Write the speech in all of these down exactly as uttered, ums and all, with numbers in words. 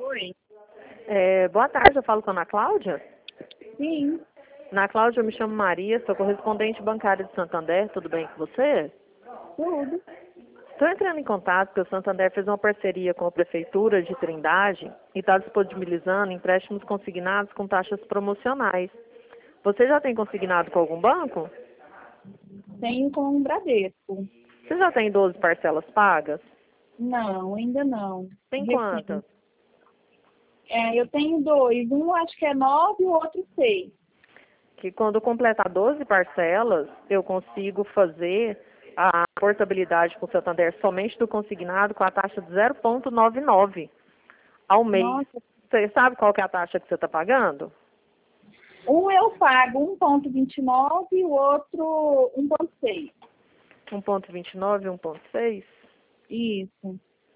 Oi. É, boa tarde, eu falo com a Ana Cláudia. Sim, Ana Cláudia, eu me chamo Maria, sou correspondente bancária de Santander, tudo bem com você? tudo. Estou entrando em contato porque o Santander fez uma parceria com a Prefeitura de Trindade e está disponibilizando empréstimos consignados com taxas promocionais. Você já tem consignado com algum banco? Tenho com o Bradesco. Você já tem doze parcelas pagas? Não, ainda não. Tem Recém. quantas? É, eu tenho dois. Um acho que é nove e o outro seis. Que quando completar doze parcelas, eu consigo fazer a portabilidade com o Santander somente do consignado com a taxa de zero vírgula noventa e nove ao mês. Nossa. Você sabe qual que é a taxa que você está pagando? Um eu pago um vírgula vinte e nove e o outro um vírgula seis. um vírgula vinte e nove e um vírgula seis? Isso.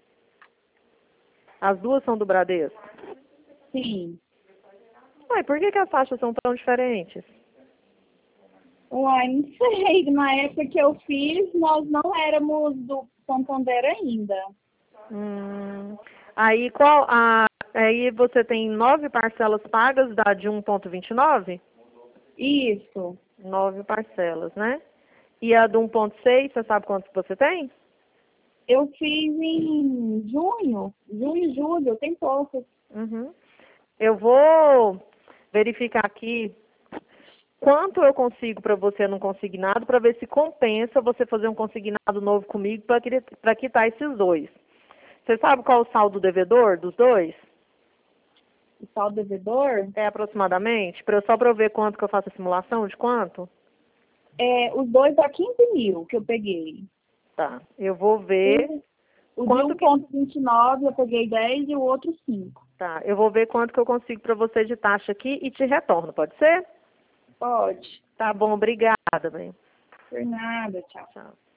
As duas são do Bradesco? Sim. Ué, por que, que as taxas são tão diferentes? Uai, não sei. Na época que eu fiz, nós não éramos do Santander ainda. Hum, aí qual a aí você tem nove parcelas pagas da de um vírgula vinte e nove? Isso. Nove parcelas, né? E a do um vírgula seis, você sabe quantos você tem? Eu fiz em junho, junho e julho, tem poucos. Uhum. Eu vou verificar aqui quanto eu consigo para você num consignado, para ver se compensa você fazer um consignado novo comigo para quitar esses dois. Você sabe qual é o saldo devedor dos dois? O tal devedor, É aproximadamente? Pra eu, só para eu ver quanto que eu faço a simulação, de quanto? é, os dois dá quinze mil que eu peguei. Tá, eu vou ver O, o de quanto que... um vírgula vinte e nove eu peguei dez e o outro cinco. Tá, eu vou ver quanto que eu consigo para você de taxa aqui e te retorno, pode ser? Pode. Tá bom, obrigada, bem. Por nada, tchau. Tchau.